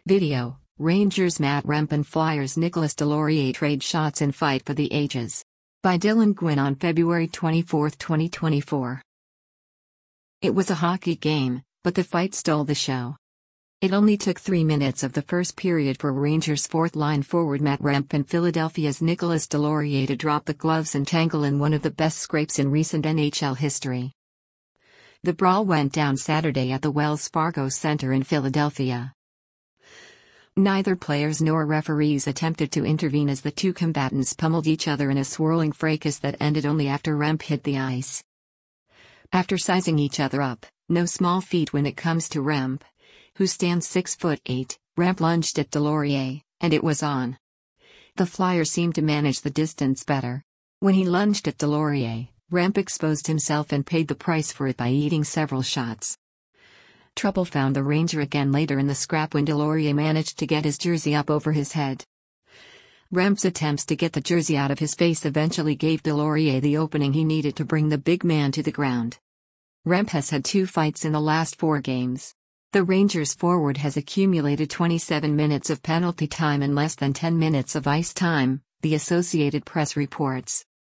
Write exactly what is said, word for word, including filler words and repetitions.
Video: Rangers Matt Rempe and Flyers Nicolas Deslauriers trade shots in fight for the ages. By Dylan Gwynn on February twenty-fourth, twenty twenty-four. It was a hockey game, but the fight stole the show. It only took three minutes of the first period for Rangers' fourth-line forward Matt Rempe and Philadelphia's Nicolas Deslauriers to drop the gloves and tangle in one of the best scrapes in recent N H L history. The brawl went down Saturday at the Wells Fargo Center in Philadelphia. Neither players nor referees attempted to intervene as the two combatants pummeled each other in a swirling fracas that ended only after Rempe hit the ice. After sizing each other up, no small feat when it comes to Rempe, who stands six foot eight, Rempe lunged at Deslauriers, and it was on. The Flyers seemed to manage the distance better. When he lunged at Deslauriers, Rempe exposed himself and paid the price for it by eating several shots. Trouble found the Ranger again later in the scrap when Deslauriers managed to get his jersey up over his head. Rempe's attempts to get the jersey out of his face eventually gave Deslauriers the opening he needed to bring the big man to the ground. Rempe has had two fights in the last four games. The Rangers forward has accumulated twenty-seven minutes of penalty time and less than ten minutes of ice time, the Associated Press reports.